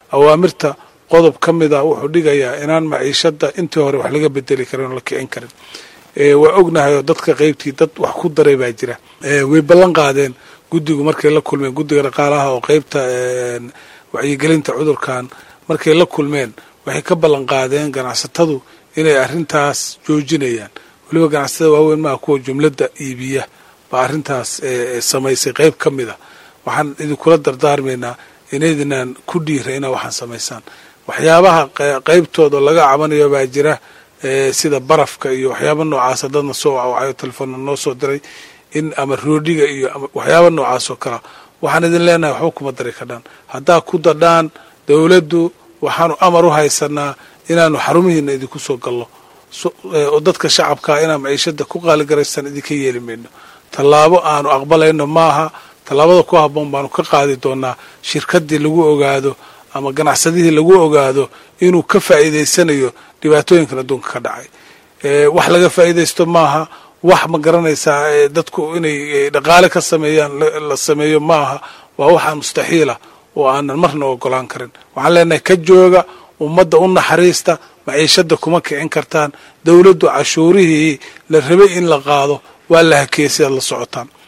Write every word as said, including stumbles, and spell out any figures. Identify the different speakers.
Speaker 1: awaamirta qodob ka mid ah wuxuu dhigayaa inaan maciishada intii hore wax laga bedeli karin oo la kicin karin waa ognahay oo dadka qaybtii dad wax ku daray baa jira way ballan qaadeen guddigu markay la kulmeen guddiga dhaqaalaha oo qaybta wacyigelinta cudurkan markay la kulmeen waxay ka ballan qaadeen ganacsatadu inay arrintaas joojinayaan waliba ganacsatada waaweyn maaha kuwa jumladda iibiya baa arrintaas samaysay qayb ka mid a waxaan idinkula dardaarmaynaa inaydinaan ku dhiira inaa waxaan samaysaan waxyaabaha qaybtooda laga cabanayo baa jira sida barafka iyo waxyaaba noocaasa dadna soo wacayo telefoonna noo soo diray in ama roodhiga iyo waxyaaba noocaas oo kala waxaan idin leenahay waxba kuma dari kadhaan haddaa ku dadhaan dawladdu waxaanu amar u haysanaa inaanu xarumihiina idinku soo gallo oo dadka shacabkaa inaan maciishada ku qaaligaraysan idinka yeeli mayno tallaabo aanu aqbalayno maaha tallaabada ku habboon baanu ka qaadi doonaa shirkaddii lagu ogaado ama ganacsadihii lagu ogaado inuu ka faa'iidaysanayo dhibaatooyinkan adduunka ka dhacay wax laga faa'iidaysto maaha wax ma garanaysaa dadku inay dhaqaale ka sameeyaan la sameeyo maaha waa waxaa mustaxiila oo aanan marna ogolaan karin waxaan leenahay ka jooga ummadda u naxariista maciishada kuma kicin kartaan dawladdu cashuurihii la rabay in la qaado waa la hakeeyay sidaad la socotaan